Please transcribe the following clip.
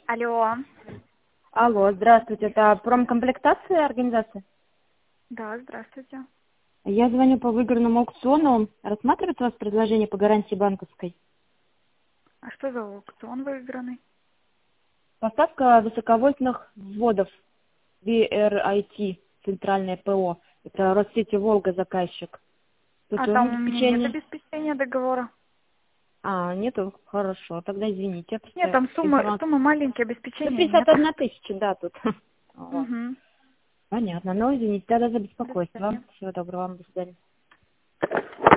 Алло. Алло, здравствуйте. Это промкомплектация организация? Да, здравствуйте. Я звоню по выигранному аукциону. Рассматривает у вас предложение по гарантии банковской? А что за аукцион выигранный? Поставка высоковольтных вводов VRIT, центральное ПО. Это Россети Волга заказчик. Тут А там у меня нет обеспечение... обеспечения договора. Нету? Хорошо, тогда извините. Нет, Просто там информация. суммы маленькие, Ну, обеспечения нет. 51 тысяча, да, тут. Вот. Угу. Понятно. Ну, извините, тогда за До беспокойство. свидания. Всего доброго вам, до свидания.